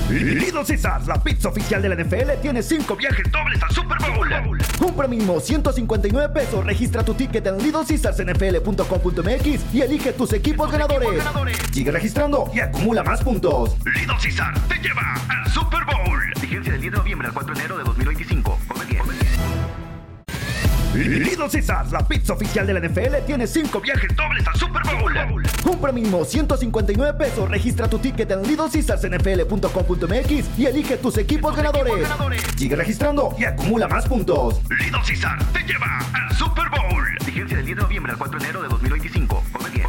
Little Caesars, la pizza oficial de la NFL, tiene 5 viajes dobles al Super Bowl. Compra mínimo $159. Registra tu ticket en littlecaesarsnfl.com.mx y elige tus equipos ganadores. Sigue registrando y acumula más puntos. Little Caesars te lleva al Super Bowl. Vigencia del 10 de noviembre al 4 de enero de 2025. Come bien. Little Caesars, la pizza oficial de la NFL, tiene 5 viajes dobles al Super Bowl. Compra mínimo $159. Registra tu ticket en littlecaesarsnfl.com.mx y elige tus equipos ganadores. Sigue registrando y acumula más puntos. Little Caesars te lleva al Super Bowl. Vigencia del 10 de noviembre al 4 de enero de 2025. Come bien.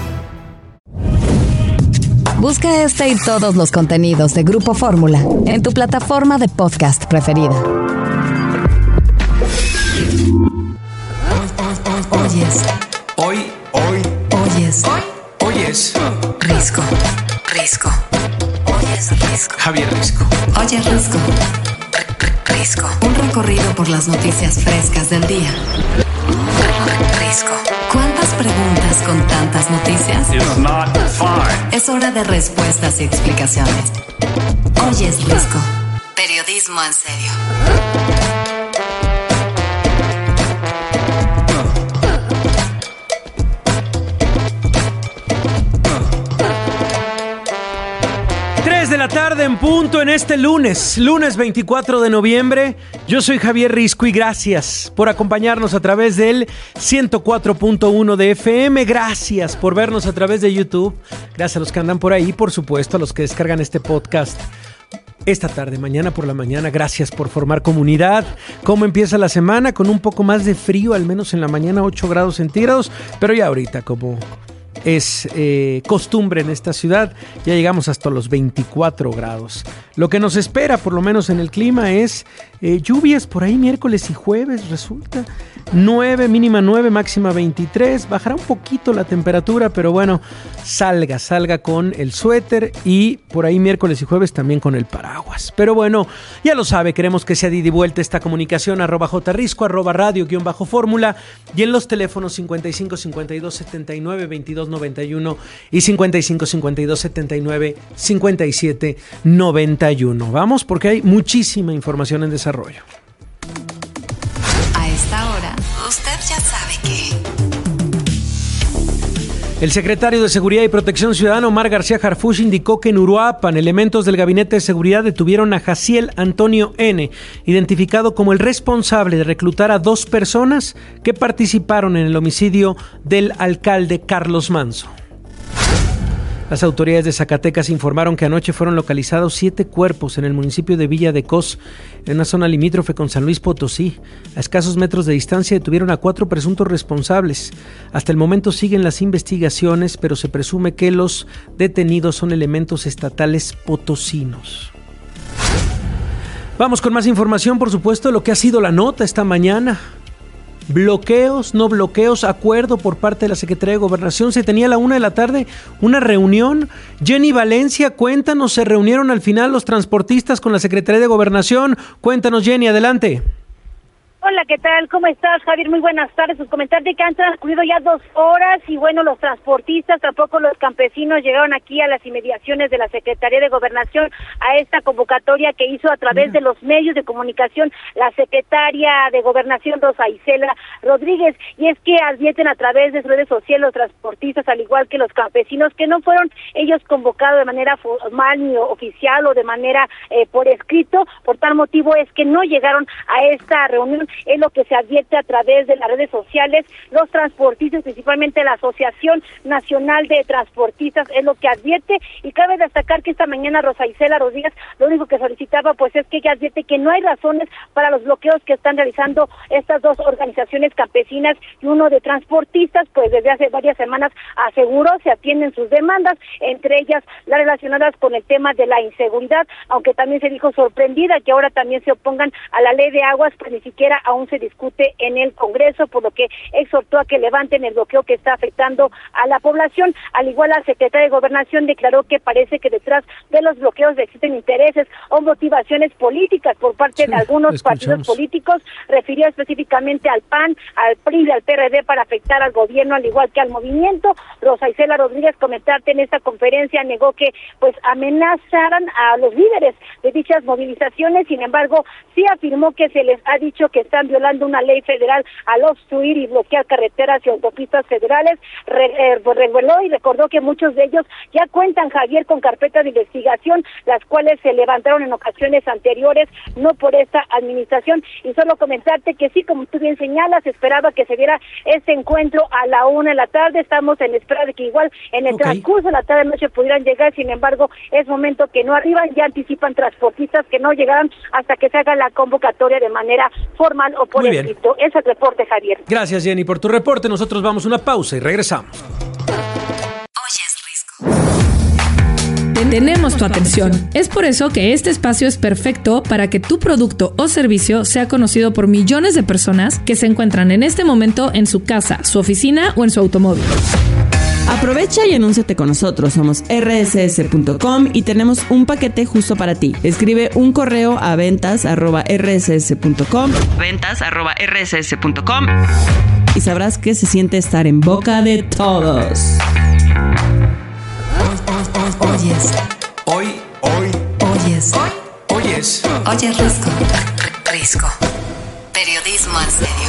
Busca este y todos los contenidos de Grupo Fórmula en tu plataforma de podcast preferida. Oyes. Risco. Oyes Risco. Javier Risco. Oye Risco. Risco. Un recorrido por las noticias frescas del día. Risco. ¿Cuántas preguntas con tantas noticias? It's not fine. Es hora de respuestas y explicaciones. Oyes Risco. Periodismo en serio. 3 de la tarde en punto en este lunes 24 de noviembre. Yo soy Javier Risco y gracias por acompañarnos a través del 104.1 de FM. Gracias por vernos a través de YouTube. Gracias a los que andan por ahí, por supuesto, a los que descargan este podcast esta tarde, mañana por la mañana. Gracias por formar comunidad. ¿Cómo empieza la semana? Con un poco más de frío, al menos en la mañana, 8 grados centígrados, pero ya ahorita, como es costumbre en esta ciudad, ya llegamos hasta los 24 grados. Lo que nos espera, por lo menos en el clima, es lluvias por ahí miércoles y jueves, resulta. 9, mínima 9, máxima 23. Bajará un poquito la temperatura, pero bueno, salga con el suéter y por ahí miércoles y jueves también con el paraguas. Pero bueno, ya lo sabe, queremos que sea de ida y vuelta esta comunicación, @jrisco, @radio_fórmula y en los teléfonos 55 52 79 22 91 y 55 52 79 57 91. Vamos, porque hay muchísima información en desarrollo. A esta hora, usted ya sabe que el secretario de Seguridad y Protección Ciudadana, Omar García Harfuch, indicó que en Uruapan elementos del Gabinete de Seguridad detuvieron a Jaciel Antonio N., identificado como el responsable de reclutar a 2 personas que participaron en el homicidio del alcalde Carlos Manzo. Las autoridades de Zacatecas informaron que anoche fueron localizados 7 cuerpos en el municipio de Villa de Cos, en una zona limítrofe con San Luis Potosí. A escasos metros de distancia detuvieron a 4 presuntos responsables. Hasta el momento siguen las investigaciones, pero se presume que los detenidos son elementos estatales potosinos. Vamos con más información, por supuesto, lo que ha sido la nota esta mañana. Bloqueos, no bloqueos, acuerdo por parte de la Secretaría de Gobernación. Se tenía a la 1 de la tarde una reunión. Jenny Valencia, cuéntanos, se reunieron al final los transportistas con la Secretaría de Gobernación. Cuéntanos, Jenny, adelante. Hola, ¿qué tal? ¿Cómo estás, Javier? Muy buenas tardes. Pues comentarte que han transcurrido ya 2 horas y bueno, los transportistas, tampoco los campesinos llegaron aquí a las inmediaciones de la Secretaría de Gobernación a esta convocatoria que hizo a través de los medios de comunicación la secretaria de Gobernación, Rosa Isela Rodríguez, y es que advierten a través de sus redes sociales los transportistas, al igual que los campesinos, que no fueron ellos convocados de manera formal ni oficial o de manera por escrito. Por tal motivo es que no llegaron a esta reunión. Es lo que se advierte a través de las redes sociales. Los transportistas, principalmente la Asociación Nacional de Transportistas, es lo que advierte, y cabe destacar que esta mañana Rosa Isela Rodríguez lo único que solicitaba pues es que ella advierte que no hay razones para los bloqueos que están realizando estas 2 organizaciones campesinas y uno de transportistas, pues desde hace varias semanas aseguró se atienden sus demandas, entre ellas las relacionadas con el tema de la inseguridad, aunque también se dijo sorprendida que ahora también se opongan a la ley de aguas, pues ni siquiera aún se discute en el Congreso, por lo que exhortó a que levanten el bloqueo que está afectando a la población. Al igual, la secretaria de Gobernación declaró que parece que detrás de los bloqueos existen intereses o motivaciones políticas por parte de algunos partidos políticos. Refirió específicamente al PAN, al PRI y al PRD para afectar al gobierno, al igual que al movimiento. Rosa Isela Rodríguez, comentarte en esta conferencia, negó que amenazaran a los líderes de dichas movilizaciones. Sin embargo, sí afirmó que se les ha dicho que están violando una ley federal al obstruir y bloquear carreteras y autopistas federales. Reveló y recordó que muchos de ellos ya cuentan, Javier, con carpetas de investigación, las cuales se levantaron en ocasiones anteriores, no por esta administración. Y solo comentarte que sí, como tú bien señalas, esperaba que se diera este encuentro a la 1:00 p.m. Estamos en espera de que igual en el transcurso de la tarde-noche pudieran llegar. Sin embargo, es momento que no arriban. Ya anticipan transportistas que no llegarán hasta que se haga la convocatoria de manera formal o por escrito. Es el reporte, Javier. Gracias, Jenny, por tu reporte. Nosotros vamos a una pausa y regresamos. Tenemos tu atención. Es por eso que este espacio es perfecto para que tu producto o servicio sea conocido por millones de personas que se encuentran en este momento en su casa, su oficina o en su automóvil. Aprovecha y anúnciate con nosotros. Somos rss.com y tenemos un paquete justo para ti. Escribe un correo a ventas@rss.com y sabrás que se siente estar en boca de todos. Oyes Risco. Periodismo en serio.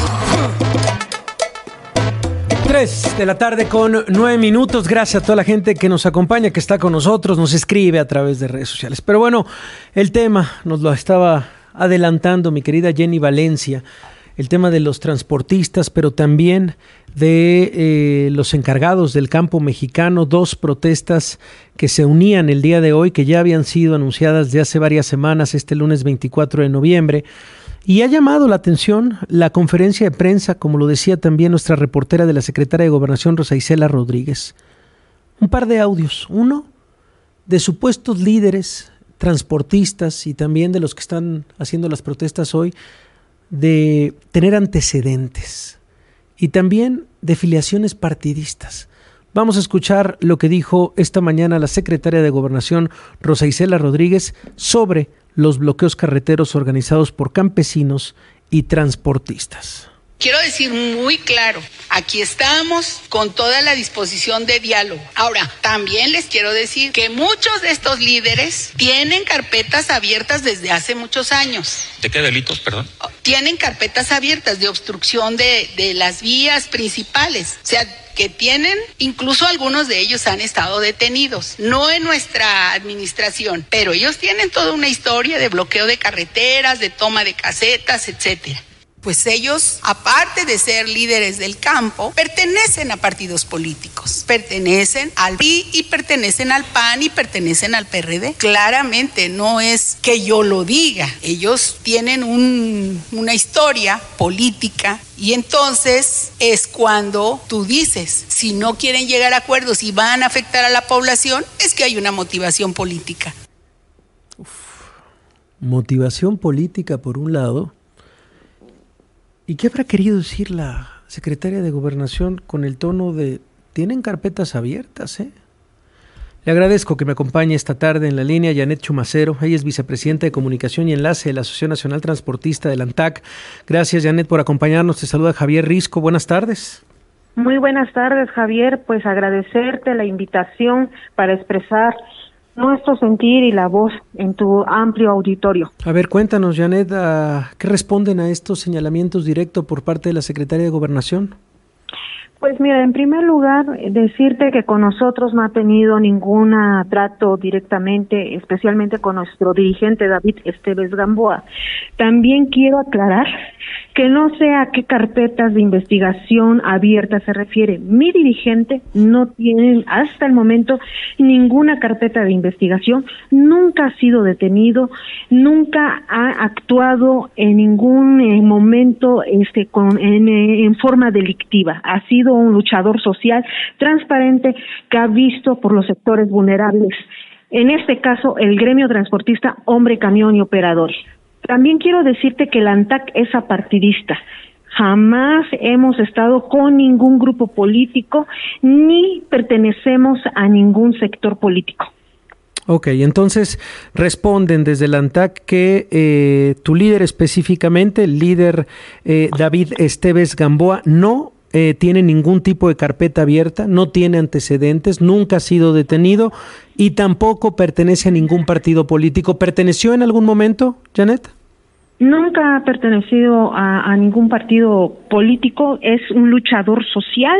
3:09 p.m. Gracias a toda la gente que nos acompaña, que está con nosotros, nos escribe a través de redes sociales. Pero bueno, el tema nos lo estaba adelantando mi querida Jenny Valencia, el tema de los transportistas, pero también de los encargados del campo mexicano. 2 protestas que se unían el día de hoy, que ya habían sido anunciadas de hace varias semanas, este lunes 24 de noviembre. Y ha llamado la atención la conferencia de prensa, como lo decía también nuestra reportera de la Secretaría de Gobernación, Rosa Isela Rodríguez. Un par de audios. Uno, de supuestos líderes transportistas y también de los que están haciendo las protestas hoy, de tener antecedentes y también de filiaciones partidistas. Vamos a escuchar lo que dijo esta mañana la secretaria de Gobernación, Rosa Isela Rodríguez, sobre los bloqueos carreteros organizados por campesinos y transportistas. Quiero decir muy claro, aquí estamos con toda la disposición de diálogo. Ahora, también les quiero decir que muchos de estos líderes tienen carpetas abiertas desde hace muchos años. ¿De qué delitos, perdón? Tienen carpetas abiertas de obstrucción de las vías principales. O sea, que tienen, incluso algunos de ellos han estado detenidos, no en nuestra administración, pero ellos tienen toda una historia de bloqueo de carreteras, de toma de casetas, etcétera. Pues ellos, aparte de ser líderes del campo, pertenecen a partidos políticos, pertenecen al PRI y pertenecen al PAN y pertenecen al PRD. Claramente no es que yo lo diga, ellos tienen una historia política y entonces es cuando tú dices, si no quieren llegar a acuerdos y van a afectar a la población, es que hay una motivación política. Motivación política por un lado. ¿Y qué habrá querido decir la secretaria de Gobernación con el tono de tienen carpetas abiertas? Le agradezco que me acompañe esta tarde en la línea Janet Chumacero. Ella es vicepresidenta de Comunicación y Enlace de la Asociación Nacional Transportista del ANTAC. Gracias, Janet, por acompañarnos. Te saluda Javier Risco. Buenas tardes. Muy buenas tardes, Javier. Pues agradecerte la invitación para expresar nuestro sentir y la voz en tu amplio auditorio. A ver, cuéntanos, Janet, ¿qué responden a estos señalamientos directos por parte de la Secretaría de Gobernación? Pues mira, en primer lugar, decirte que con nosotros no ha tenido ningún trato directamente, especialmente con nuestro dirigente David Esteves Gamboa. También quiero aclarar que no sé a qué carpetas de investigación abierta se refiere. Mi dirigente no tiene hasta el momento ninguna carpeta de investigación, nunca ha sido detenido, nunca ha actuado en ningún momento en forma delictiva. Ha sido un luchador social transparente que ha visto por los sectores vulnerables. En este caso, el gremio transportista, hombre, camión y operadores. También quiero decirte que la ANTAC es apartidista. Jamás hemos estado con ningún grupo político ni pertenecemos a ningún sector político. Ok, entonces responden desde la ANTAC que tu líder específicamente, el líder David Esteves Gamboa, no tiene ningún tipo de carpeta abierta, no tiene antecedentes, nunca ha sido detenido y tampoco pertenece a ningún partido político. ¿Perteneció en algún momento, Janet? Nunca ha pertenecido a ningún partido político, es un luchador social,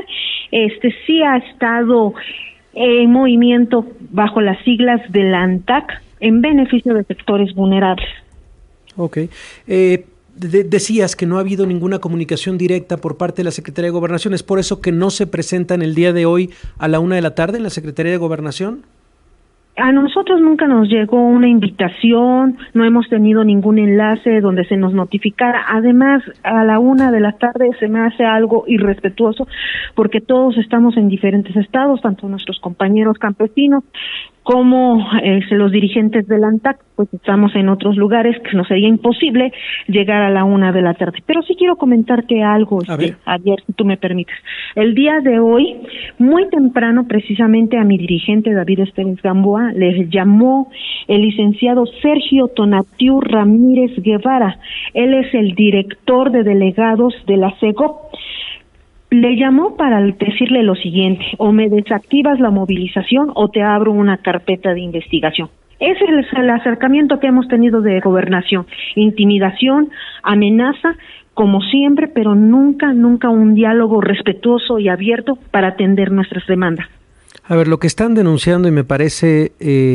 sí ha estado en movimiento bajo las siglas de la ANTAC en beneficio de sectores vulnerables. Ok. Decías que no ha habido ninguna comunicación directa por parte de la Secretaría de Gobernación, ¿es por eso que no se presentan el día de hoy a la 1:00 p.m. en la Secretaría de Gobernación? A nosotros nunca nos llegó una invitación, no hemos tenido ningún enlace donde se nos notificara. Además, a la 1:00 p.m. se me hace algo irrespetuoso porque todos estamos en diferentes estados, tanto nuestros compañeros campesinos como los dirigentes del ANTAC, pues estamos en otros lugares que nos sería imposible llegar a la 1:00 p.m. Pero sí quiero comentarte algo, ayer, si tú me permites. El día de hoy, muy temprano, precisamente a mi dirigente David Esteves Gamboa, les llamó el licenciado Sergio Tonatiu Ramírez Guevara. Él es el director de delegados de la CEGOP. Le llamó para decirle lo siguiente: o me desactivas la movilización o te abro una carpeta de investigación. Ese es el acercamiento que hemos tenido de gobernación, intimidación, amenaza, como siempre, pero nunca un diálogo respetuoso y abierto para atender nuestras demandas. A ver, lo que están denunciando, y me parece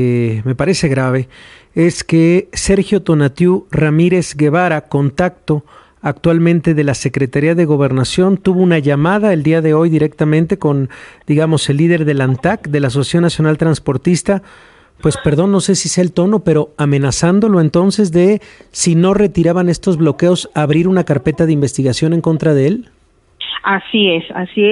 grave, es que Sergio Tonatiu Ramírez Guevara, contacto actualmente de la Secretaría de Gobernación, tuvo una llamada el día de hoy directamente con, digamos, el líder del ANTAC, de la Asociación Nacional Transportista, pues perdón, no sé si sea el tono, pero amenazándolo entonces de, si no retiraban estos bloqueos, abrir una carpeta de investigación en contra de él. Así es.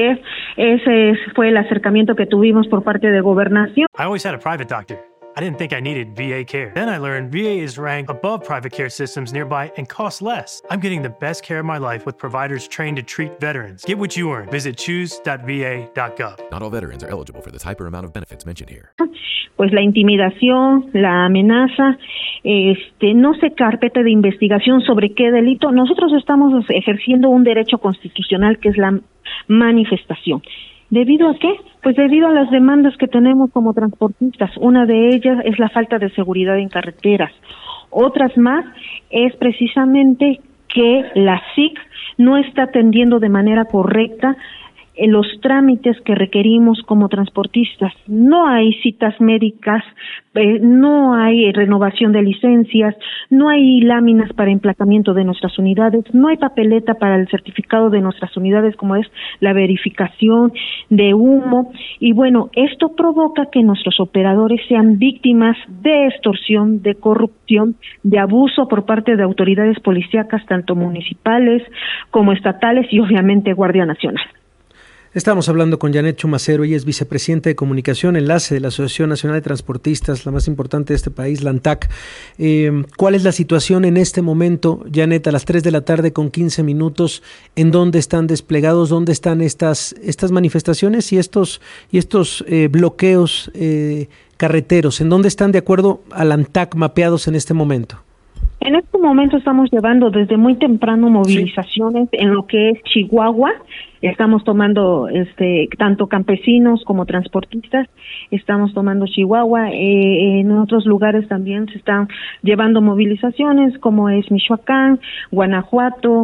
Ese fue el acercamiento que tuvimos por parte de Gobernación. I always had a private doctor. I didn't think I needed VA care. Then I learned VA is ranked above private care systems nearby and costs less. I'm getting the best care of my life with providers trained to treat veterans. Get what you earn. Visit choose.va.gov. Not all veterans are eligible for the type or amount of benefits mentioned here. Pues la intimidación, la amenaza, no se carpeta de investigación sobre qué delito. Nosotros estamos ejerciendo un derecho constitucional que es la manifestación. ¿Debido a qué? Pues debido a las demandas que tenemos como transportistas. Una de ellas es la falta de seguridad en carreteras. Otras más es precisamente que la SIC no está atendiendo de manera correcta los trámites que requerimos como transportistas. No hay citas médicas, no hay renovación de licencias, no hay láminas para emplacamiento de nuestras unidades, no hay papeleta para el certificado de nuestras unidades, como es la verificación de humo. Y bueno, esto provoca que nuestros operadores sean víctimas de extorsión, de corrupción, de abuso por parte de autoridades policíacas, tanto municipales como estatales y obviamente Guardia Nacional. Estamos hablando con Janet Chumacero, ella es vicepresidenta de comunicación, enlace de la Asociación Nacional de Transportistas, la más importante de este país, la ANTAC. ¿Cuál es la situación en este momento, Janet, a las 3:15 p.m, en dónde están desplegados, dónde están estas manifestaciones y estos bloqueos carreteros, en dónde están de acuerdo al ANTAC mapeados en este momento? En este momento estamos llevando desde muy temprano movilizaciones en lo que es Chihuahua. Estamos tomando tanto campesinos como transportistas, estamos tomando Chihuahua, en otros lugares también se están llevando movilizaciones como es Michoacán, Guanajuato,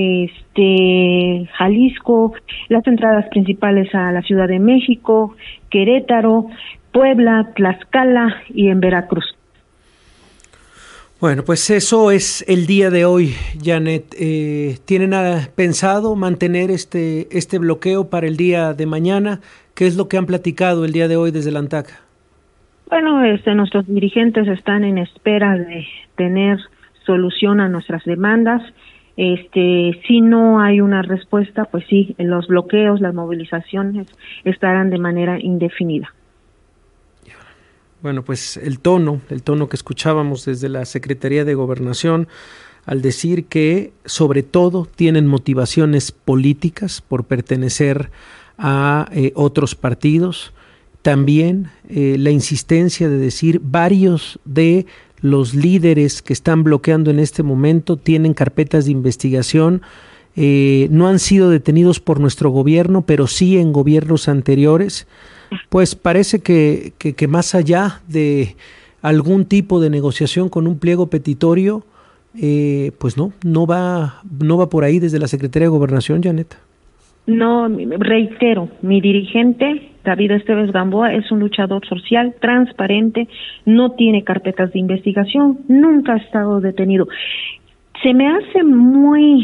Jalisco, las entradas principales a la Ciudad de México, Querétaro, Puebla, Tlaxcala y en Veracruz. Bueno, pues eso es el día de hoy, Janet. ¿Tienen pensado mantener este bloqueo para el día de mañana? ¿Qué es lo que han platicado el día de hoy desde la ANTAC? Bueno, nuestros dirigentes están en espera de tener solución a nuestras demandas. Si no hay una respuesta, pues sí, los bloqueos, las movilizaciones estarán de manera indefinida. Bueno, pues el tono que escuchábamos desde la Secretaría de Gobernación al decir que sobre todo tienen motivaciones políticas por pertenecer a otros partidos. También la insistencia de decir varios de los líderes que están bloqueando en este momento tienen carpetas de investigación, no han sido detenidos por nuestro gobierno, pero sí en gobiernos anteriores. Pues parece que más allá de algún tipo de negociación con un pliego petitorio, pues no va por ahí desde la Secretaría de Gobernación, Janet. No, reitero, mi dirigente, David Esteves Gamboa, es un luchador social, transparente, no tiene carpetas de investigación, nunca ha estado detenido. Se me hace muy,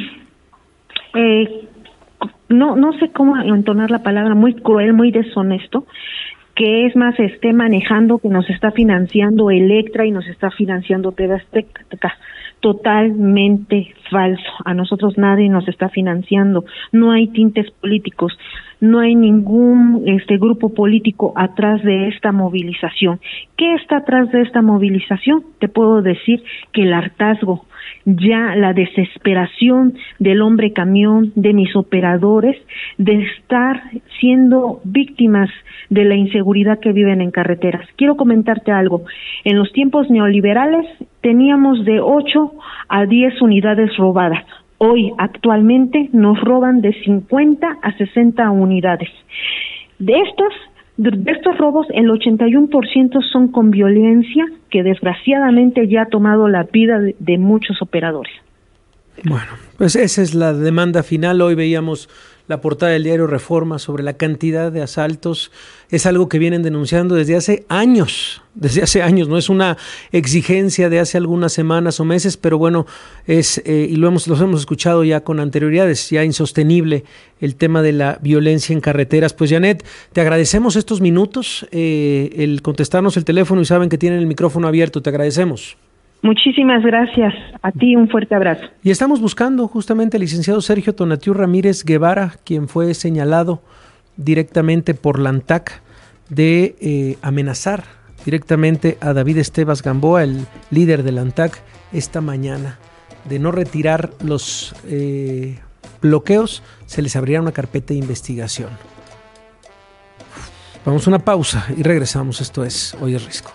no sé cómo entonar la palabra, muy cruel, muy deshonesto, que es más esté manejando que nos está financiando Electra y nos está financiando TV Azteca. Totalmente falso. A nosotros nadie nos está financiando. No hay tintes políticos. No hay ningún grupo político atrás de esta movilización. ¿Qué está atrás de esta movilización? Te puedo decir que el hartazgo, ya la desesperación del hombre camión, de mis operadores, de estar siendo víctimas de la inseguridad que viven en carreteras. Quiero comentarte algo. En los tiempos neoliberales teníamos de 8 a 10 unidades robadas. Hoy, actualmente, nos roban de 50 a 60 unidades. De estos robos, el 81% son con violencia, que desgraciadamente ya ha tomado la vida de muchos operadores. Bueno, pues esa es la demanda final. Hoy veíamos la portada del diario Reforma sobre la cantidad de asaltos. Es algo que vienen denunciando desde hace años, no es una exigencia de hace algunas semanas o meses, pero bueno, y los hemos escuchado ya con anterioridad, es ya insostenible el tema de la violencia en carreteras. Pues Janet, te agradecemos estos minutos, el contestarnos el teléfono, y saben que tienen el micrófono abierto, te agradecemos. Muchísimas gracias. A ti un fuerte abrazo. Y estamos buscando justamente al licenciado Sergio Tonatiuh Ramírez Guevara, quien fue señalado directamente por la ANTAC de amenazar directamente a David Esteves Gamboa, el líder de la ANTAC, esta mañana. De no retirar los bloqueos, se les abrirá una carpeta de investigación. Vamos a una pausa y regresamos. Esto es Hoy es Risco.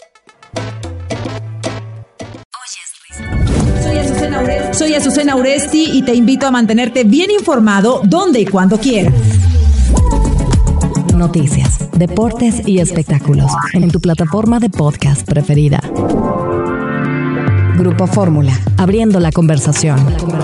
Soy Azucena Uresti y te invito a mantenerte bien informado donde y cuando quieras. Noticias, deportes y espectáculos en tu plataforma de podcast preferida. Grupo Fórmula, abriendo la conversación.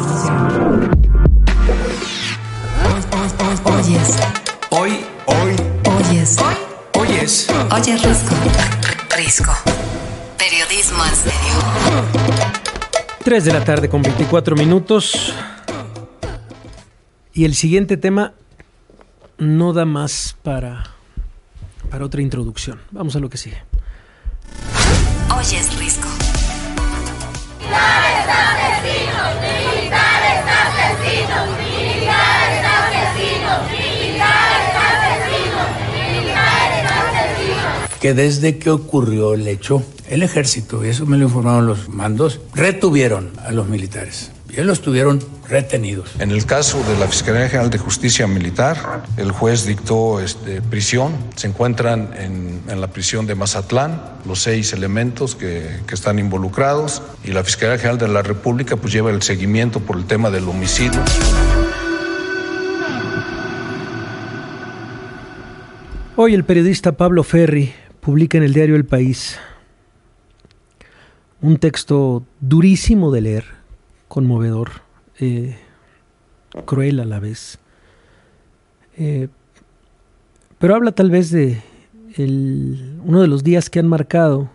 Oyes Risco. Periodismo en serio. 3 de la tarde con 24 minutos. Y el siguiente tema no da más para otra introducción. Vamos a lo que sigue. Hoy es Risco. Militares asesinos, militares asesinos, militares asesinos, militares asesinos, militares asesinos. Que desde que ocurrió el hecho, el ejército, y eso me lo informaron los mandos, retuvieron a los militares. Y los tuvieron retenidos. En el caso de la Fiscalía General de Justicia Militar, el juez dictó prisión. Se encuentran en la prisión de Mazatlán los 6 elementos que están involucrados, y la Fiscalía General de la República pues lleva el seguimiento por el tema del homicidio. Hoy el periodista Pablo Ferri publica en el diario El País un texto durísimo de leer, conmovedor, cruel a la vez, pero habla tal vez de uno de los días que han marcado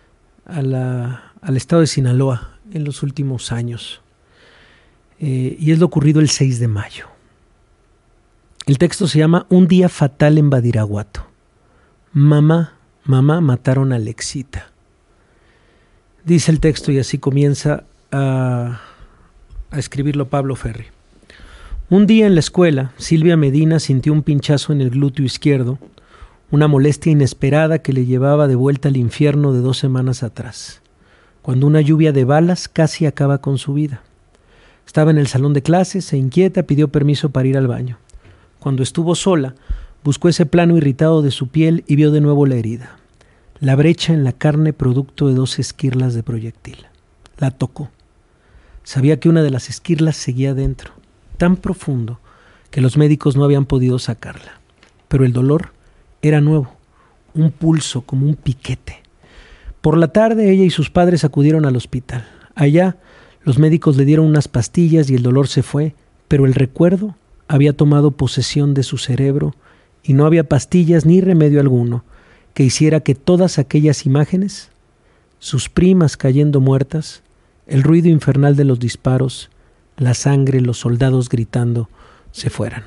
al estado de Sinaloa en los últimos años, y es lo ocurrido el 6 de mayo. El texto se llama Un día fatal en Badiraguato. Mamá, mataron a Lexita. Dice el texto, y así comienza a escribirlo Pablo Ferri. Un día en la escuela, Silvia Medina sintió un pinchazo en el glúteo izquierdo, una molestia inesperada que le llevaba de vuelta al infierno de 2 semanas atrás, cuando una lluvia de balas casi acaba con su vida. Estaba en el salón de clases, se inquieta, pidió permiso para ir al baño. Cuando estuvo sola, buscó ese plano irritado de su piel y vio de nuevo la herida, la brecha en la carne producto de 2 esquirlas de proyectil. La tocó. Sabía que una de las esquirlas seguía dentro, tan profundo que los médicos no habían podido sacarla. Pero el dolor era nuevo, un pulso como un piquete. Por la tarde ella y sus padres acudieron al hospital. Allá los médicos le dieron unas pastillas y el dolor se fue, pero el recuerdo había tomado posesión de su cerebro y no había pastillas ni remedio alguno que hiciera que todas aquellas imágenes, sus primas cayendo muertas, el ruido infernal de los disparos, la sangre, los soldados gritando, se fueran.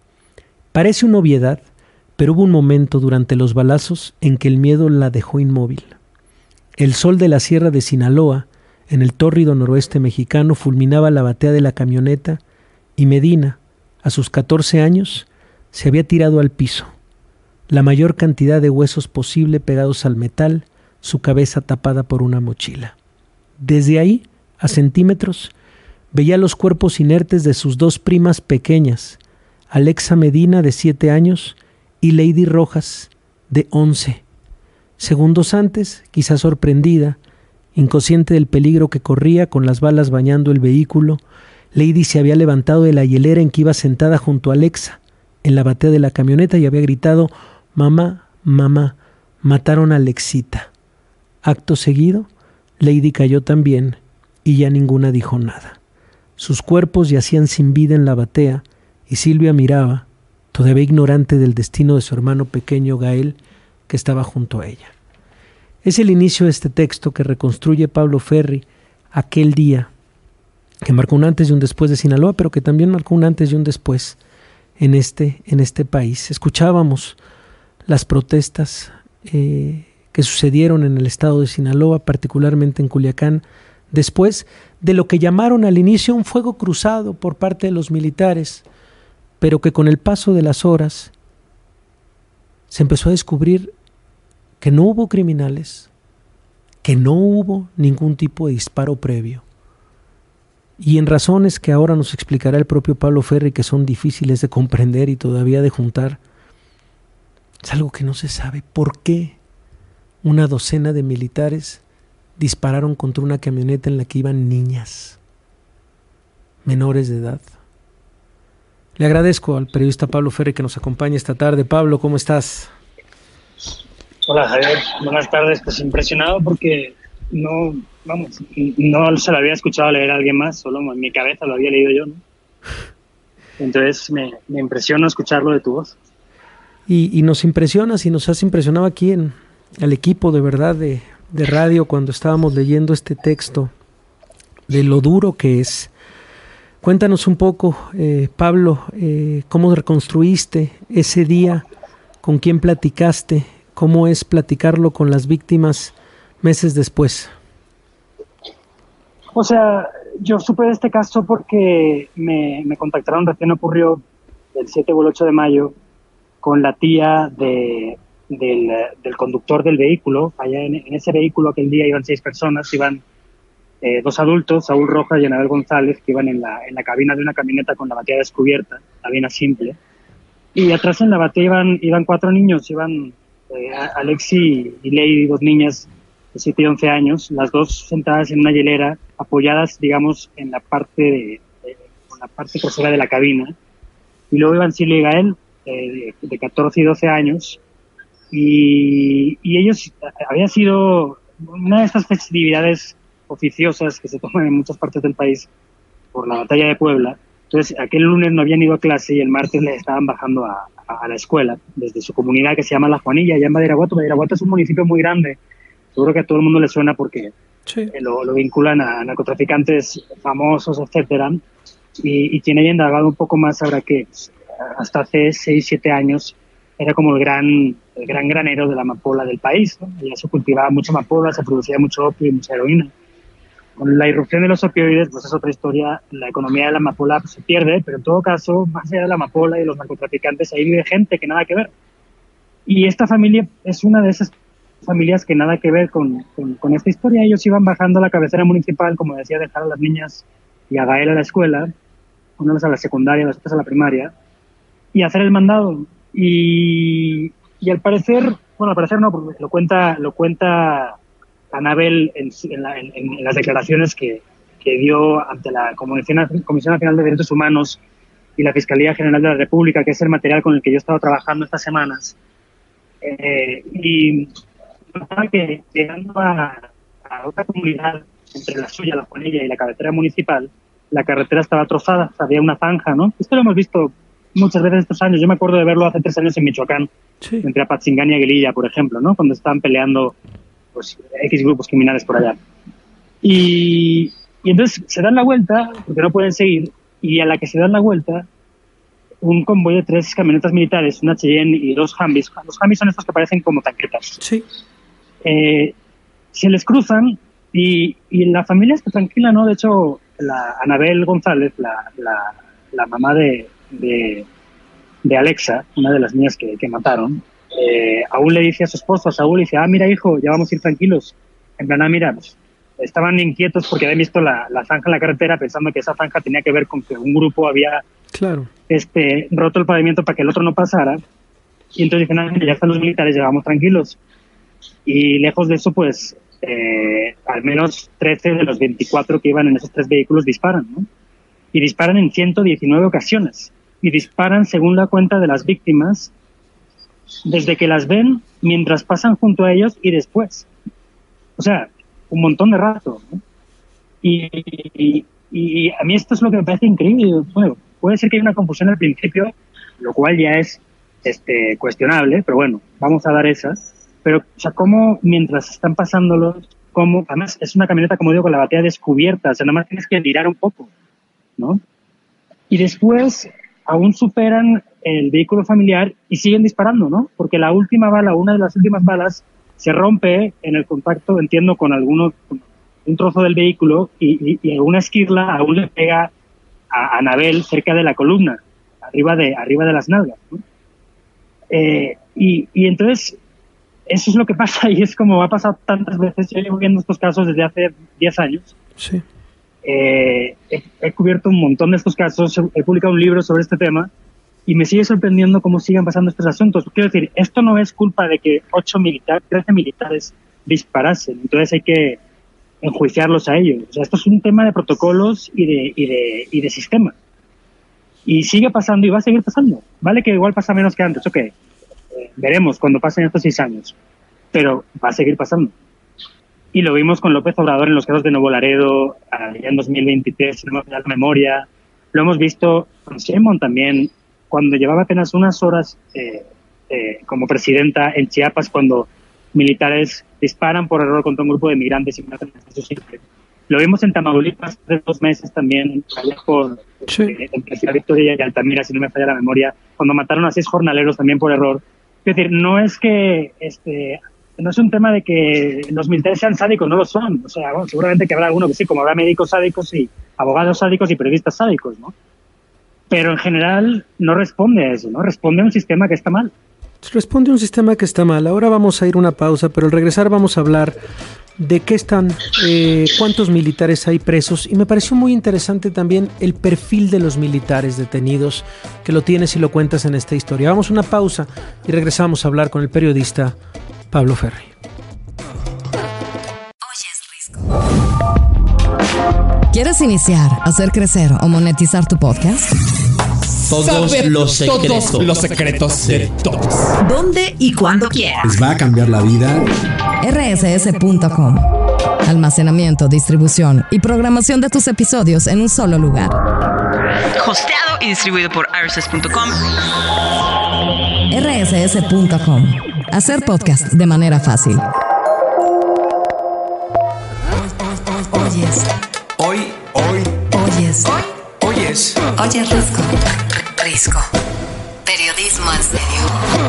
Parece una obviedad, pero hubo un momento durante los balazos en que el miedo la dejó inmóvil. El sol de la sierra de Sinaloa, en el tórrido noroeste mexicano, fulminaba la batea de la camioneta y Medina, a sus 14 años, se había tirado al piso, la mayor cantidad de huesos posible pegados al metal, su cabeza tapada por una mochila. Desde ahí, a centímetros, veía los cuerpos inertes de sus 2 primas pequeñas, Alexa Medina, de 7 años, y Lady Rojas, de 11. Segundos antes, quizás sorprendida, inconsciente del peligro que corría con las balas bañando el vehículo, Lady se había levantado de la hielera en que iba sentada junto a Alexa, en la batea de la camioneta, y había gritado: «Mamá, mamá, mataron a Alexita». Acto seguido, Lady cayó también y ya ninguna dijo nada. Sus cuerpos yacían sin vida en la batea y Silvia miraba, todavía ignorante del destino de su hermano pequeño Gael, que estaba junto a ella. Es el inicio de este texto que reconstruye Pablo Ferri aquel día que marcó un antes y un después de Sinaloa, pero que también marcó un antes y un después en este país. Escuchábamos las protestas que sucedieron en el estado de Sinaloa, particularmente en Culiacán, después de lo que llamaron al inicio un fuego cruzado por parte de los militares, pero que con el paso de las horas se empezó a descubrir que no hubo criminales, que no hubo ningún tipo de disparo previo. Y en razones que ahora nos explicará el propio Pablo Ferri, que son difíciles de comprender y todavía de juntar, es algo que no se sabe. ¿Por qué una docena de militares dispararon contra una camioneta en la que iban niñas menores de edad? Le agradezco al periodista Pablo Ferri que nos acompaña esta tarde. Pablo, ¿cómo estás? Hola Javier, buenas tardes. Pues impresionado porque no se lo había escuchado leer a alguien más, solo en mi cabeza lo había leído yo, ¿no? Entonces me impresiona escucharlo de tu voz. Y nos impresionas y nos has impresionado aquí al equipo de verdad de radio cuando estábamos leyendo este texto, de lo duro que es. Cuéntanos un poco, Pablo, cómo reconstruiste ese día, con quién platicaste, cómo es platicarlo con las víctimas meses después. O sea, yo supe de este caso porque me contactaron, recién ocurrió el 7 o el 8 de mayo, con la tía del conductor del vehículo. Allá en ese vehículo aquel día iban 6 personas, iban 2 adultos, Saúl Rojas y Anabel González, que iban en la cabina de una camioneta con la batea descubierta, cabina simple. Y atrás en la batea iban 4 niños, iban Alexi y Lady, 2 niñas de 7 y 11 años, las 2 sentadas en una hielera, apoyadas, digamos, en la parte trasera de la cabina. Y luego iban Silvia y Gael, de 14 y 12 años, y ellos había sido una de estas festividades oficiosas que se toman en muchas partes del país por la batalla de Puebla. Entonces, aquel lunes no habían ido a clase y el martes les estaban bajando a la escuela desde su comunidad que se llama La Juanilla, allá en Badiraguato. Badiraguato es un municipio muy grande, seguro que a todo el mundo le suena porque sí, lo vinculan a narcotraficantes famosos, etcétera. Y quien haya indagado un poco más sabrá que hasta hace 6-7 años era como el gran granero de la amapola del país, ¿no? Allá se cultivaba mucha amapola, se producía mucho opio y mucha heroína. Con la irrupción de los opioides, pues es otra historia, la economía de la amapola pues, se pierde, pero en todo caso, más allá de la amapola y de los narcotraficantes, ahí vive gente que nada que ver. Y esta familia es una de esas familias que nada que ver con esta historia. Ellos iban bajando a la cabecera municipal, como decía, dejar a las niñas y a Gael a la escuela, unas a la secundaria, las otras a la primaria, y hacer el mandado. Y al parecer no, porque lo cuenta Anabel en las declaraciones que dio ante la Comisión Nacional de Derechos Humanos y la Fiscalía General de la República, que es el material con el que yo he estado trabajando estas semanas. Y que llegando a otra comunidad, entre la suya, la Juanilla y la carretera municipal, la carretera estaba trozada, había una zanja, ¿no? Esto lo hemos visto muchas veces estos años. Yo me acuerdo de verlo hace 3 años en Michoacán, entre Apatzingán y Aguililla, por ejemplo, ¿no? Cuando estaban peleando pues X grupos criminales por allá. Y entonces se dan la vuelta, porque no pueden seguir, y a la que se dan la vuelta, un convoy de 3 camionetas militares, una Cheyenne y 2 Humvees. Los Humvees son estos que parecen como tanquetas. Sí. Se les cruzan y la familia está tranquila, ¿no? De hecho, la Anabel González, la mamá de Alexa, una de las niñas que mataron, aún le dice a su esposo, a Saúl, dice, mira hijo, ya vamos a ir tranquilos. En plan, mira, pues, estaban inquietos porque habían visto la zanja en la carretera, pensando que esa zanja tenía que ver con que un grupo había roto el pavimento para que el otro no pasara. Y entonces dicen, ya están los militares, ya vamos tranquilos. Y lejos de eso, pues, al menos 13 de los 24 que iban en esos 3 vehículos disparan, ¿no? Y disparan en 119 ocasiones. Y disparan, según la cuenta de las víctimas, desde que las ven, mientras pasan junto a ellos y después. O sea, un montón de rato, ¿no? Y a mí esto es lo que me parece increíble. Bueno, puede ser que haya una confusión al principio, lo cual ya es cuestionable, pero bueno, vamos a dar esas. Pero, o sea, cómo mientras están pasándolos, cómo, además es una camioneta, como digo, con la batería descubierta, o sea, nada más tienes que mirar un poco, ¿no? Y después aún superan el vehículo familiar y siguen disparando, ¿no? Porque la última bala, una de las últimas balas, se rompe en el contacto, entiendo, con un trozo del vehículo y alguna esquirla aún le pega a Anabel cerca de la columna, arriba de las nalgas, ¿no? Y entonces, eso es lo que pasa y es como ha pasado tantas veces. Yo llevo viendo estos casos desde hace 10 años. Sí. He cubierto un montón de estos casos, he publicado un libro sobre este tema y me sigue sorprendiendo cómo siguen pasando estos asuntos. Quiero decir, esto no es culpa de que 13 militares disparasen, entonces hay que enjuiciarlos a ellos. O sea, esto es un tema de protocolos y de sistema. Y sigue pasando y va a seguir pasando. Vale que igual pasa menos que antes, ok. Veremos cuando pasen estos 6 años. Pero va a seguir pasando. Y lo vimos con López Obrador en los casos de Nuevo Laredo, ya en 2023, si no me falla la memoria. Lo hemos visto con Sheinbaum también, cuando llevaba apenas unas horas como presidenta en Chiapas, cuando militares disparan por error contra un grupo de migrantes y matan a su simple. Lo vimos en Tamaulipas hace 2 meses también, allá por en Ciudad Victoria y Altamira, si no me falla la memoria, cuando mataron a 6 jornaleros también por error. Es decir, no es que no es un tema de que los militares sean sádicos, no lo son. O sea, bueno, seguramente que habrá alguno que sí, como habrá médicos sádicos y abogados sádicos y periodistas sádicos, ¿no? Pero en general no responde a eso, ¿no? Responde a un sistema que está mal. Responde a un sistema que está mal. Ahora vamos a ir a una pausa, pero al regresar vamos a hablar de qué están, cuántos militares hay presos, y me pareció muy interesante también el perfil de los militares detenidos, que lo tienes y lo cuentas en esta historia. Vamos a una pausa y regresamos a hablar con el periodista Pablo Ferri. ¿Quieres iniciar, hacer crecer o monetizar tu podcast? Todos los secretos de todos. ¿Dónde y cuándo quieras? Les va a cambiar la vida. rss.com. Almacenamiento, distribución y programación de tus episodios en un solo lugar. Hosteado y distribuido por rss.com. rss.com. Hacer podcast de manera fácil. Oyes Risco. Periodismo en serio.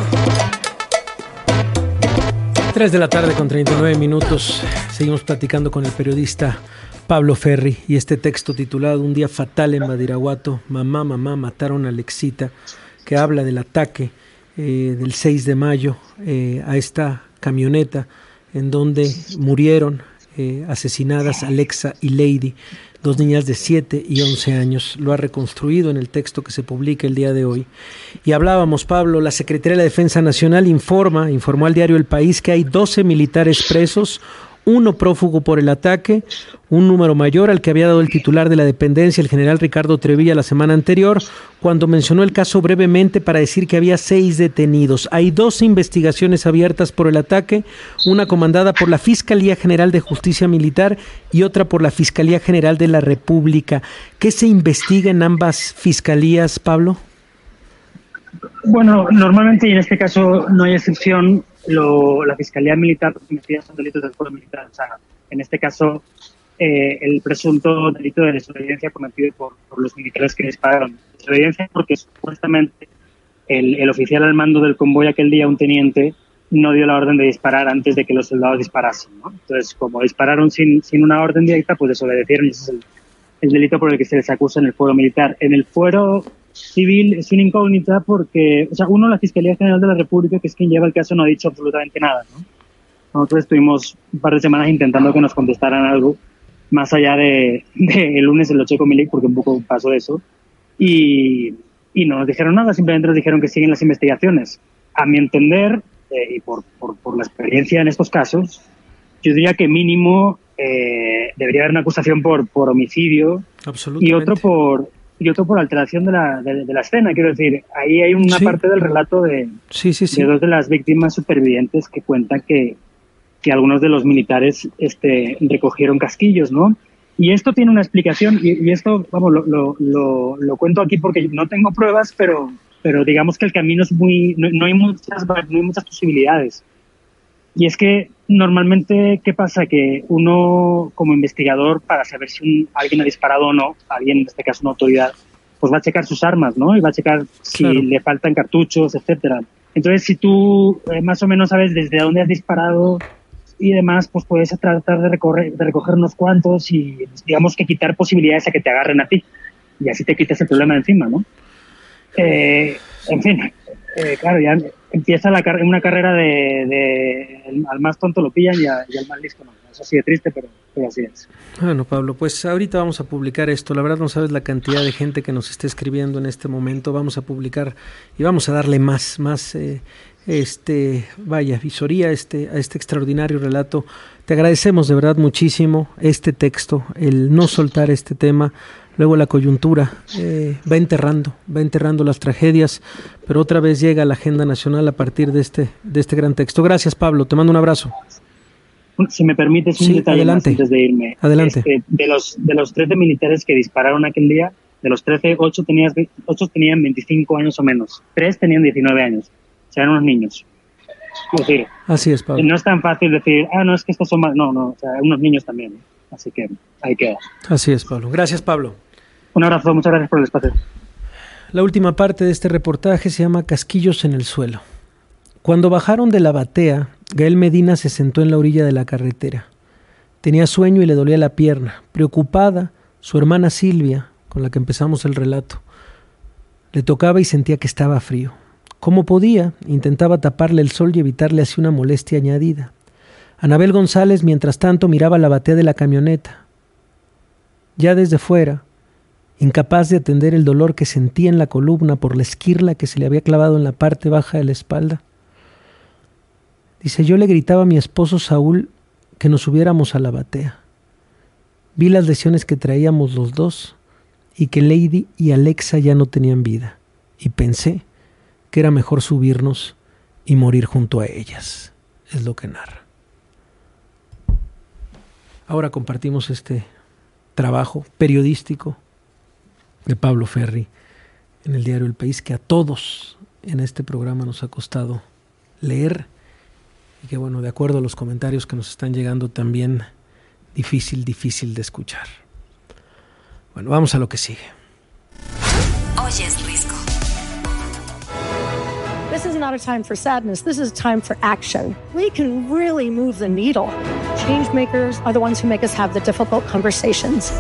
3 de la tarde con 39 minutos. Seguimos platicando con el periodista Pablo Ferri y este texto titulado Un día fatal en Badiraguato. Mamá, mataron a Alexita, que habla del ataque del 6 de mayo a esta camioneta en donde murieron asesinadas Alexa y Lady, 2 niñas de 7 y 11 años. Lo ha reconstruido en el texto que se publica el día de hoy. Y hablábamos, Pablo, la Secretaría de la Defensa Nacional informó al diario El País que hay 12 militares presos, 1 prófugo por el ataque, un número mayor al que había dado el titular de la dependencia, el general Ricardo Trevilla, la semana anterior, cuando mencionó el caso brevemente para decir que había 6 detenidos. Hay 12 investigaciones abiertas por el ataque, una comandada por la Fiscalía General de Justicia Militar y otra por la Fiscalía General de la República. ¿Qué se investiga en ambas fiscalías, Pablo? Bueno, normalmente, y en este caso no hay excepción, la Fiscalía Militar investiga son delitos del fuero militar. O sea, en este caso, el presunto delito de desobediencia cometido por los militares que dispararon. Desobediencia porque supuestamente el oficial al mando del convoy aquel día, un teniente, no dio la orden de disparar antes de que los soldados disparasen, ¿no? Entonces, como dispararon sin una orden directa, pues desobedecieron, y ese es el delito por el que se les acusa en el fuero militar. En el fuero civil es una incógnita porque, o sea, la Fiscalía General de la República, que es quien lleva el caso, no ha dicho absolutamente nada, ¿no? Nosotros estuvimos un par de semanas intentando que nos contestaran algo, más allá de el lunes el Ocheco Milik, porque un poco pasó eso, y no nos dijeron nada, simplemente nos dijeron que siguen las investigaciones. A mi entender, y por la experiencia en estos casos, yo diría que mínimo debería haber una acusación por homicidio y otro por alteración de la escena. Quiero decir, ahí hay una parte del relato de 2 de las víctimas supervivientes que cuentan que algunos de los militares recogieron casquillos, ¿no? Y esto tiene una explicación, y esto, vamos, lo cuento aquí porque no tengo pruebas, pero digamos que el camino es no hay muchas posibilidades. Y es que normalmente, ¿qué pasa? Que uno, como investigador, para saber si alguien ha disparado o no, alguien, en este caso una autoridad, pues va a checar sus armas, ¿no? Y va a checar si le faltan cartuchos, etcétera. Entonces, si tú más o menos sabes desde dónde has disparado y demás, pues puedes tratar de recoger unos cuantos y, digamos, que quitar posibilidades a que te agarren a ti. Y así te quitas el problema de encima, ¿no? En fin, claro, ya empieza una carrera al más tonto lo pillan y al más listo no. Es así de triste, pero así es. Bueno, Pablo, pues ahorita vamos a publicar esto. La verdad no sabes la cantidad de gente que nos está escribiendo en este momento. Vamos a publicar y vamos a darle más visoría a este extraordinario relato. Te agradecemos de verdad muchísimo este texto, el no soltar este tema. Luego la coyuntura va enterrando las tragedias, pero otra vez llega a la agenda nacional a partir de este gran texto. Gracias, Pablo, te mando un abrazo. Si me permites un detalle más antes de irme. Adelante. De los 13 militares que dispararon aquel día, de los 13, 8 tenían 25 años o menos, 3 tenían 19 años, o sea, eran unos niños. Es decir, así es, Pablo. No es tan fácil decir, no, es que estos son más, no, o sea, unos niños también, así que ahí queda. Así es, Pablo. Gracias, Pablo. Un abrazo, muchas gracias por el espacio. La última parte de este reportaje se llama Casquillos en el suelo. Cuando bajaron de la batea, Gael Medina se sentó en la orilla de la carretera. Tenía sueño y le dolía la pierna. Preocupada, su hermana Silvia, con la que empezamos el relato, le tocaba y sentía que estaba frío. Como podía, intentaba taparle el sol y evitarle así una molestia añadida. Anabel González, mientras tanto, miraba la batea de la camioneta. Ya desde fuera, incapaz de atender el dolor que sentía en la columna por la esquirla que se le había clavado en la parte baja de la espalda, dice, yo le gritaba a mi esposo Saúl que nos subiéramos a la batea. Vi las lesiones que traíamos los dos y que Lady y Alexa ya no tenían vida. Y pensé que era mejor subirnos y morir junto a ellas. Es lo que narra. Ahora compartimos este trabajo periodístico de Pablo Ferri en el diario El País, que a todos en este programa nos ha costado leer y que, bueno, de acuerdo a los comentarios que nos están llegando, también difícil de escuchar. Bueno, vamos a lo que sigue. Oyes Risco. This is not a time for sadness. This is a time for action. We can really move the needle. Change makers are the ones who make us have the difficult conversations.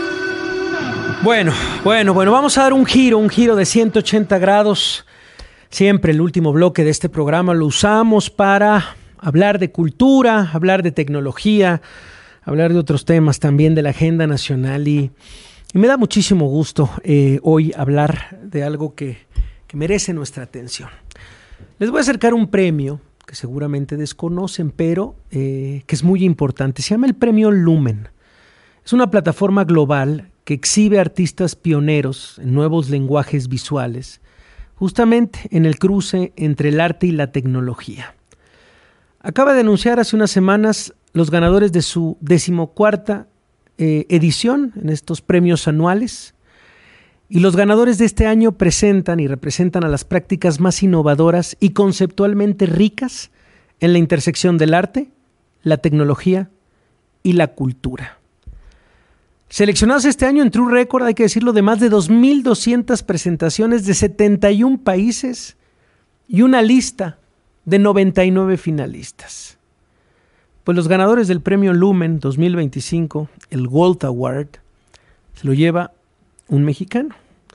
Bueno, vamos a dar un giro de 180 grados. Siempre el último bloque de este programa lo usamos para hablar de cultura, hablar de tecnología, hablar de otros temas también de la agenda nacional y me da muchísimo gusto hoy hablar de algo que merece nuestra atención. Les voy a acercar un premio que seguramente desconocen, pero que es muy importante. Se llama el Premio Lumen. Es una plataforma global que exhibe artistas pioneros en nuevos lenguajes visuales, justamente en el cruce entre el arte y la tecnología. Acaba de anunciar hace unas semanas los ganadores de su 14ª edición en estos premios anuales. Y los ganadores de este año presentan y representan a las prácticas más innovadoras y conceptualmente ricas en la intersección del arte, la tecnología y la cultura. Seleccionados este año en True Record, hay que decirlo, de más de 2,200 presentaciones de 71 países y una lista de 99 finalistas. Pues los ganadores del Premio Lumen 2025, el Gold Award, se lo lleva un mexicano.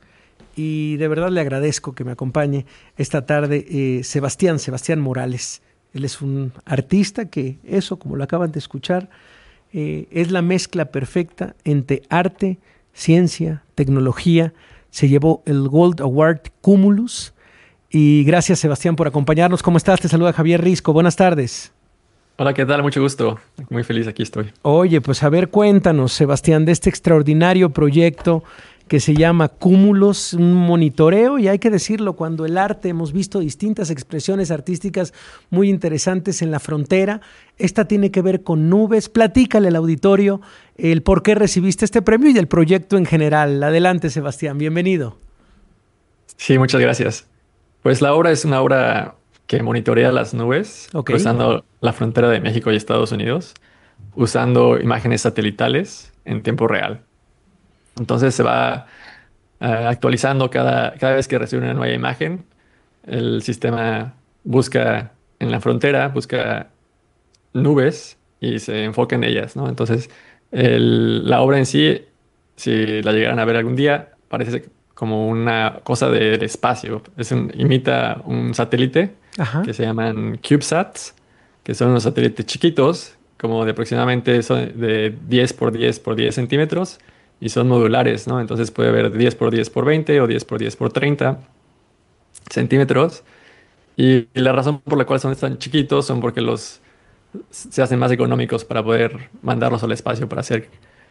Y de verdad le agradezco que me acompañe esta tarde Sebastián Morales. Él es un artista que eso, como lo acaban de escuchar, es la mezcla perfecta entre arte, ciencia, tecnología. Se llevó el Gold Award Cumulus. Y gracias, Sebastián, por acompañarnos. ¿Cómo estás? Te saluda Javier Risco. Buenas tardes. Hola, ¿qué tal? Mucho gusto. Muy feliz, aquí estoy. Oye, pues a ver, cuéntanos, Sebastián, de este extraordinario proyecto que se llama Cúmulos, un monitoreo, y hay que decirlo, cuando el arte, hemos visto distintas expresiones artísticas muy interesantes en la frontera. Esta tiene que ver con nubes. Platícale al auditorio el por qué recibiste este premio y del proyecto en general. Adelante, Sebastián, bienvenido. Sí, muchas gracias. Pues la obra es una obra que monitorea las nubes, cruzando la frontera de México y Estados Unidos, usando imágenes satelitales en tiempo real. Entonces se va actualizando cada vez que recibe una nueva imagen. El sistema busca en la frontera, busca nubes y se enfoca en ellas, ¿no? Entonces la obra en sí, si la llegaran a ver algún día, parece como una cosa del espacio. Imita un satélite que se llaman CubeSats, que son unos satélites chiquitos, como de aproximadamente son de 10 por 10 por 10 centímetros, y son modulares, ¿no? Entonces puede haber 10 por 10 por 20 o 10 por 10 por 30 centímetros. Y la razón por la cual son tan chiquitos son porque se hacen más económicos para poder mandarlos al espacio para hacer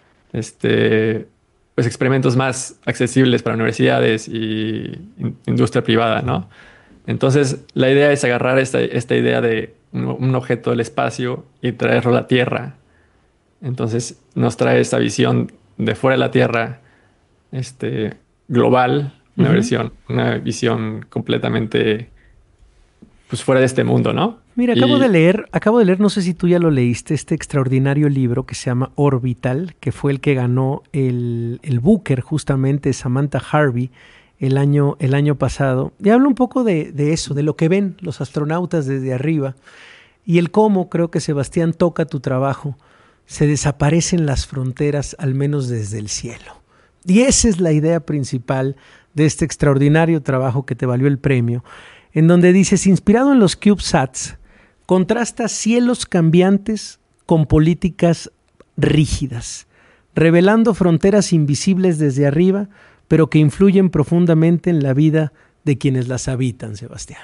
pues experimentos más accesibles para universidades y industria privada, ¿no? Entonces la idea es agarrar esta idea de un objeto del espacio y traerlo a la Tierra. Entonces nos trae esta visión de fuera de la Tierra, global, una visión completamente pues fuera de este mundo, ¿no? Mira, acabo de leer, no sé si tú ya lo leíste, este extraordinario libro que se llama Orbital, que fue el que ganó el Booker, justamente, Samantha Harvey, el año pasado. Y habla un poco de eso, de lo que ven los astronautas desde arriba y el cómo, creo que Sebastián, toca tu trabajo. Se desaparecen las fronteras, al menos desde el cielo. Y esa es la idea principal de este extraordinario trabajo que te valió el premio, en donde dices, inspirado en los CubeSats, contrasta cielos cambiantes con políticas rígidas, revelando fronteras invisibles desde arriba, pero que influyen profundamente en la vida de quienes las habitan, Sebastián.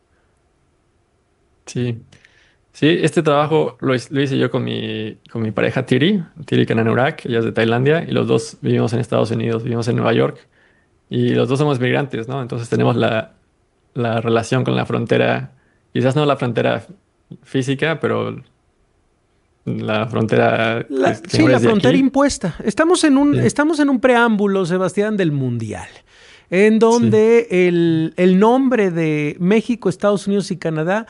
Sí. Sí, este trabajo lo hice yo con mi pareja Tiri Kananurak, ella es de Tailandia, y los dos vivimos en Estados Unidos, vivimos en Nueva York, y los dos somos migrantes, ¿no? Entonces tenemos la relación con la frontera, quizás no la frontera física, pero la frontera... la frontera impuesta. Estamos en un preámbulo, Sebastián, del Mundial, en donde el nombre de México, Estados Unidos y Canadá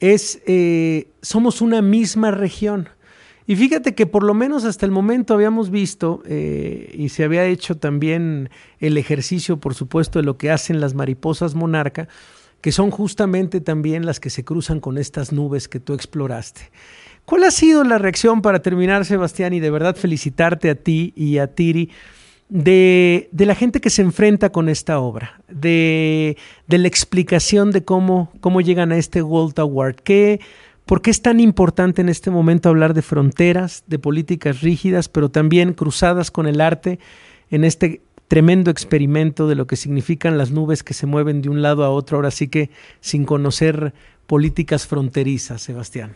somos una misma región. Y fíjate que por lo menos hasta el momento habíamos visto, y se había hecho también el ejercicio, por supuesto, de lo que hacen las mariposas monarca, que son justamente también las que se cruzan con estas nubes que tú exploraste. ¿Cuál ha sido la reacción, para terminar, Sebastián, y de verdad felicitarte a ti y a Tiri, de la gente que se enfrenta con esta obra, de la explicación de cómo llegan a este Gold Award. ¿Por qué es tan importante en este momento hablar de fronteras, de políticas rígidas, pero también cruzadas con el arte en este tremendo experimento de lo que significan las nubes que se mueven de un lado a otro, ahora sí que sin conocer políticas fronterizas, Sebastián?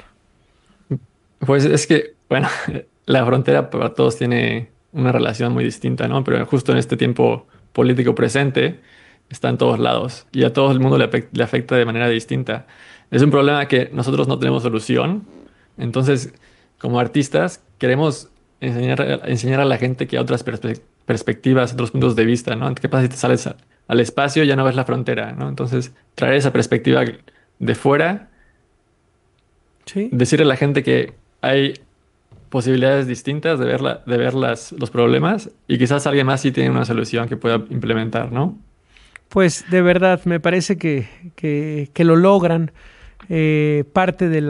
Pues es que, bueno, la frontera para todos tiene una relación muy distinta, ¿no? Pero justo en este tiempo político presente está en todos lados y a todo el mundo le afecta de manera distinta. Es un problema que nosotros no tenemos solución. Entonces, como artistas, queremos enseñar a la gente que hay otras perspectivas, otros puntos de vista, ¿no? ¿Qué pasa si te sales al espacio y ya no ves la frontera, ¿no? Entonces, traer esa perspectiva de fuera, ¿sí? Decirle a la gente que hay posibilidades distintas de ver los problemas y quizás alguien más sí tiene una solución que pueda implementar, ¿no? Pues de verdad, me parece que lo logran. Parte de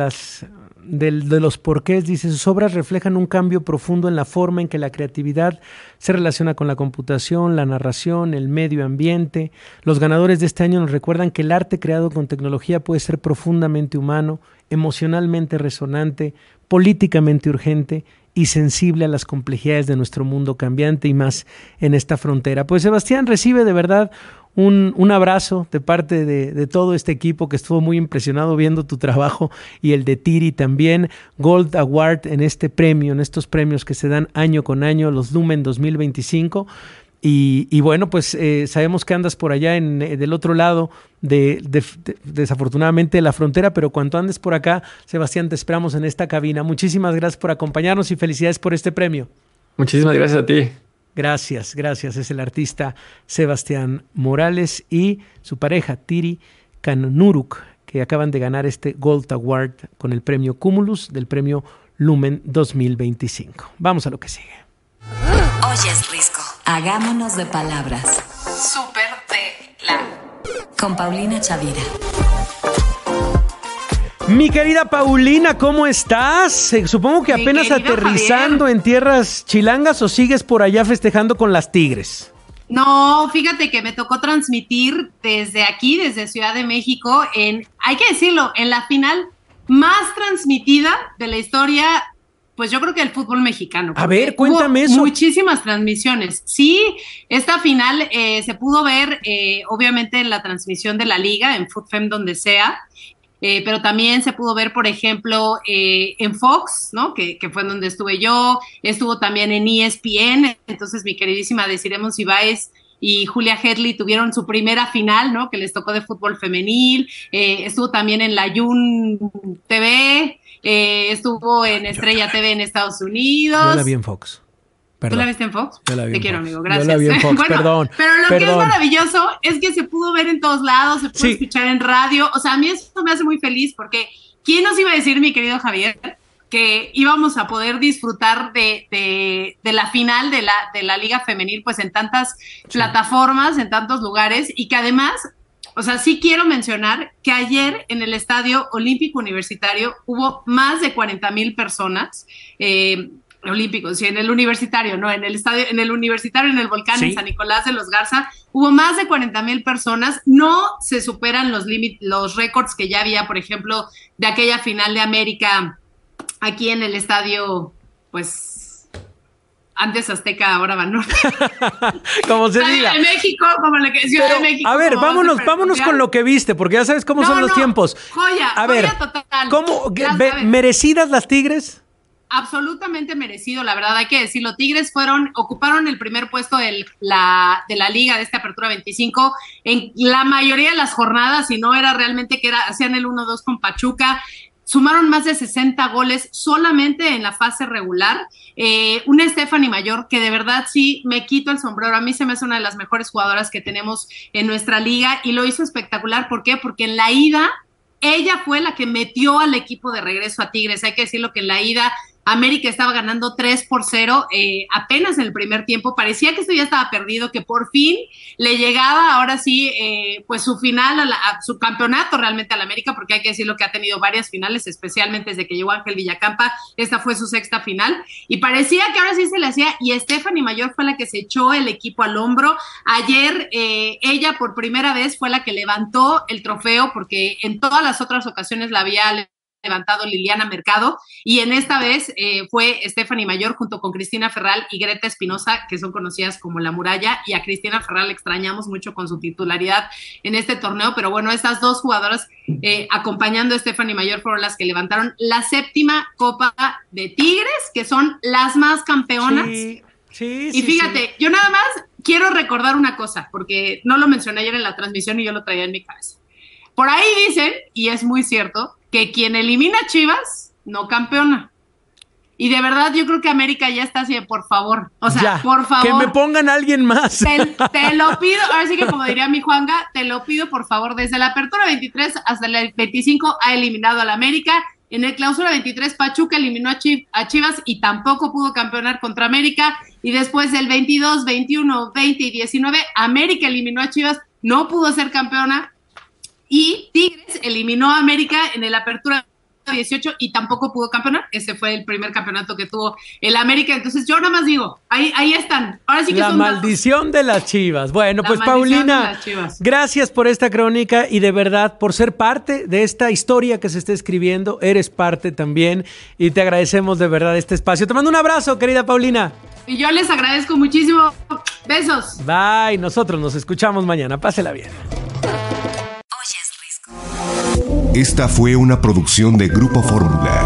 los porqués, dice, sus obras reflejan un cambio profundo en la forma en que la creatividad se relaciona con la computación, la narración, el medio ambiente. Los ganadores de este año nos recuerdan que el arte creado con tecnología puede ser profundamente humano, emocionalmente resonante, políticamente urgente y sensible a las complejidades de nuestro mundo cambiante y más en esta frontera. Pues Sebastián, recibe de verdad un abrazo de parte de todo este equipo que estuvo muy impresionado viendo tu trabajo y el de Tiri también. Gold Award en este premio, en estos premios que se dan año con año, los Lumen 2025. Y bueno, pues sabemos que andas por allá del otro lado desafortunadamente de la frontera, pero cuando andes por acá, Sebastián, te esperamos en esta cabina. Muchísimas gracias por acompañarnos y felicidades por este premio. Muchísimas gracias a ti. Gracias. Es el artista Sebastián Morales y su pareja Tiri Kanunuruk, que acaban de ganar este Gold Award con el premio Cumulus del premio Lumen 2025. Vamos a lo que sigue. Oyes, Risco. Hagámonos de palabras. Súper de la. Con Paulina Chavira. Mi querida Paulina, ¿cómo estás? Supongo que apenas aterrizando Javier en tierras chilangas o sigues por allá festejando con las Tigres. No, fíjate que me tocó transmitir desde aquí, desde Ciudad de México, hay que decirlo, en la final más transmitida de la historia, pues yo creo que el fútbol mexicano. A ver, cuéntame eso. Muchísimas transmisiones. Sí, esta final se pudo ver, obviamente, en la transmisión de la liga, en FUTFEM, donde sea. Pero también se pudo ver, por ejemplo, en Fox, ¿no? Que fue donde estuve yo. Estuvo también en ESPN. Entonces, mi queridísima Desiree Monsiváis y Julia Hedley tuvieron su primera final, ¿no? Que les tocó de fútbol femenil. Estuvo también en la Yun TV. Estuvo en Estrella TV en Estados Unidos. Yo la vi en Fox. Perdón. ¿Tú la viste en Fox? Yo la vi Te en quiero, Fox. amigo, gracias. Yo la vi en Fox, bueno, perdón. Pero lo que es maravilloso es que se pudo ver en todos lados, se pudo escuchar en radio. O sea, a mí eso me hace muy feliz porque ¿quién nos iba a decir, mi querido Javier, que íbamos a poder disfrutar de la final de la Liga Femenil pues en tantas plataformas, en tantos lugares y que además... O sea, sí quiero mencionar que ayer en el Estadio Olímpico Universitario hubo más de 40,000 personas, olímpicos, sí, en el universitario, no, en el estadio, en el universitario, en el volcán, sí, en San Nicolás de los Garza, hubo más de 40,000 personas, no se superan los récords que ya había, por ejemplo, de aquella final de América aquí en el estadio, pues... Antes Azteca, ahora Banorte. Como se diga. De México, como la que Ciudad de México. A ver, vámonos con lo que viste, porque ya sabes cómo son los tiempos. Joya total. ¿Cómo? ¿Merecidas las Tigres? Absolutamente merecido, la verdad, hay que decirlo. Tigres ocuparon el primer puesto de la liga de esta apertura 25 en la mayoría de las jornadas, y no era realmente que hacían el 1-2 con Pachuca. Sumaron más de 60 goles solamente en la fase regular. Una Stephanie Mayor que de verdad sí me quito el sombrero. A mí se me hace una de las mejores jugadoras que tenemos en nuestra liga y lo hizo espectacular. ¿Por qué? Porque en la ida ella fue la que metió al equipo de regreso a Tigres. Hay que decirlo que en la ida América estaba ganando 3-0 apenas en el primer tiempo. Parecía que esto ya estaba perdido, que por fin le llegaba ahora sí pues su final, a su campeonato realmente al América, porque hay que decirlo que ha tenido varias finales, especialmente desde que llegó Ángel Villacampa. Esta fue su sexta final y parecía que ahora sí se le hacía, y Stephanie Mayor fue la que se echó el equipo al hombro. Ayer ella por primera vez fue la que levantó el trofeo, porque en todas las otras ocasiones la había levantado Liliana Mercado, y en esta vez fue Stephanie Mayor junto con Cristina Ferral y Greta Espinosa, que son conocidas como La Muralla, y a Cristina Ferral le extrañamos mucho con su titularidad en este torneo, pero bueno, estas dos jugadoras acompañando a Stephanie Mayor fueron las que levantaron la séptima Copa de Tigres, que son las más campeonas. Sí, y fíjate, yo nada más quiero recordar una cosa, porque no lo mencioné ayer en la transmisión y yo lo traía en mi cabeza. Por ahí dicen, y es muy cierto, que quien elimina a Chivas no campeona. Y de verdad yo creo que América ya está así de por favor. O sea, ya, por favor. que me pongan a alguien más. Te lo pido, ahora sí que como diría mi Juanga, te lo pido por favor. Desde la apertura 23 hasta el 25 ha eliminado a la América. En el clausura 23 Pachuca eliminó a Chivas y tampoco pudo campeonar contra América. Y después del 22, 21, 20 y 19, América eliminó a Chivas, no pudo ser campeona. Y Tigres eliminó a América en el apertura 18 y tampoco pudo campeonar. Ese fue el primer campeonato que tuvo el América. Entonces yo nada más digo, ahí están. Ahora sí que la son maldición de las Chivas. Bueno, pues Paulina, gracias por esta crónica y de verdad por ser parte de esta historia que se está escribiendo. Eres parte también y te agradecemos de verdad este espacio. Te mando un abrazo, querida Paulina. Y yo les agradezco muchísimo. Besos. Bye. Nosotros nos escuchamos mañana. Pásela bien. Esta fue una producción de Grupo Fórmula.